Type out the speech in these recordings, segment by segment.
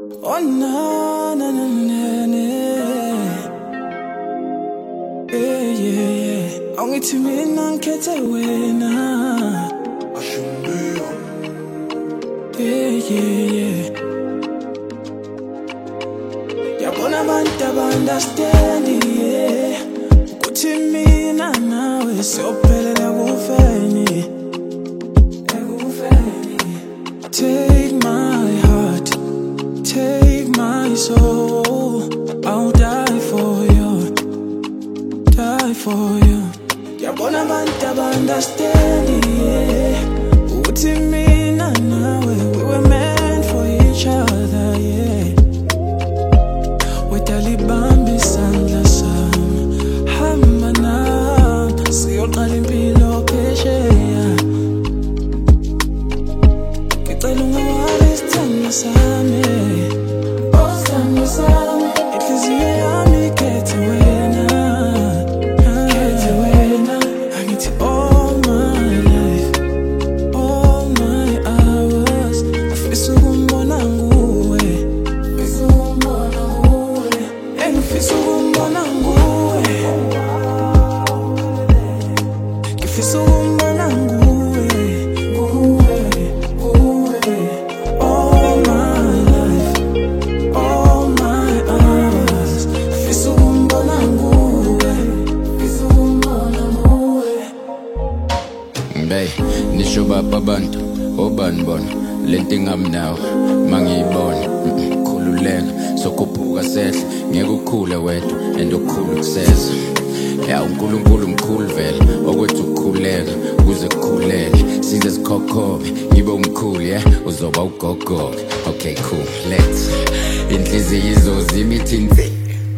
Oh na na na na na. Yeah yeah yeah. Angithi mina ngikhethe wena. Ashumbeyo. Yeah yeah yeah. Yabona abantu aba-understand yeah. Ukuthi mina nawe siyophelela kufeni. Take my heart, take my soul. I'll die for you, die for you. Yabona abantu aba-understand yeah. Ukuthi mina nawe we were meant for each other yeah. Wetalibambi isandla sami, hamba nami siyoqala impilo phesheya. Ngicela ungawali isithando sami, isithando sami. Inhliziyo yami ikhethe wena, ikhethe wena. Angithi all my life, all my hours ngifisa ukumbona nguwe, ngifisa ukumbona nguwe, ngifisa ukumbona nguwe, ngifisa ukumbona nguwe, nguwe, nguwe. All my life, all my hours ngifisa ukumbona nguwe, ngifisa ukumbona nguwe. Hey, nisho bapha abantu obani bona lento ingamnawo mangiyibona khululeka sokhuphuka sehle ngeke ukhule wedwa and ukhulu kuseza ya uNkulunkulu mkhulu vele okwethu ukukhuleka kuze kukhuleke size sikhokhobe yibe umkhulu yeah uzoba ugogoke. Okay cool, let's inhliziyo izozima ithi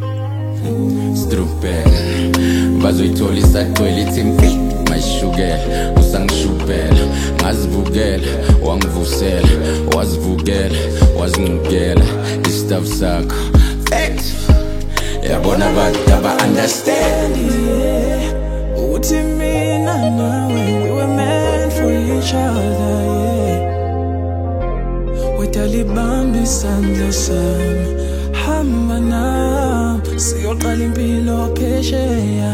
strupela bazoyithola isagcwele ithi mfi mayishukela usangishubhela ngazivukela wangivusela wazivukela wazincukela isitafu sakho thanks. Yabona abantu aba-understand yeah. Ukuthi mina nawe we were meant for each other yeah. Wetalibambi isandla sami, hamba nami siyoqala impilo phesheya.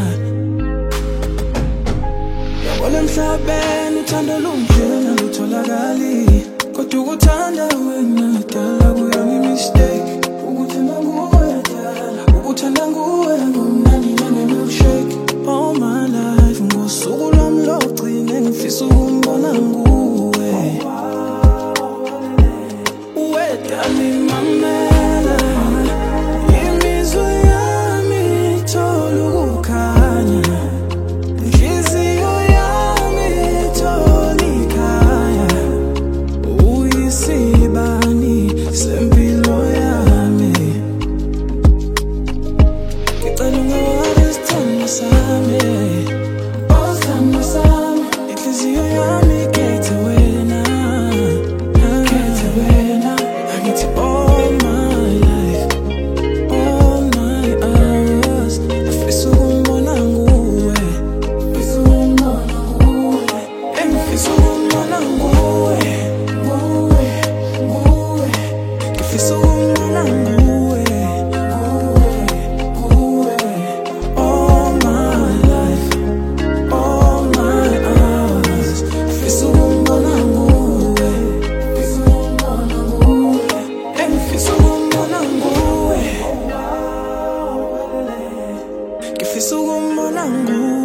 Yabona emhlabeni uthando lunjena lutholakali, kodwa ukuthanda wena dala kuyami mistake. Ukuthanda nguwe dala, ukuthanda nguwe ngumnandi njenge-milkshake. All my life ngosuku lwami lokugcina ngifisa ukumbona nguwe. Wedali mamela, imizwa yami ithola ukukhanya. Inhliziyo yami ithola ikhaya. Uyisibani sempilo yami. Ngicela ungawali isithando sami, isithando sami. Inhliziyo yami ikhethe wena, ikhethe wena. Angithi all my life, all my hours ngifisa ukumbona nguwe, ngifisa ukumbona nguwe, ngifisa ukumbona nguwe, nguwe, nguwe. Ngifisa ukumbona nguwe, nguwe, nguwe. All my life, all my hours ngifisa ukumbona nguwe, ngifisa ukumbona nguwe, ngifisa ukumbona nguwe, ngifisa ukumbona nguwe.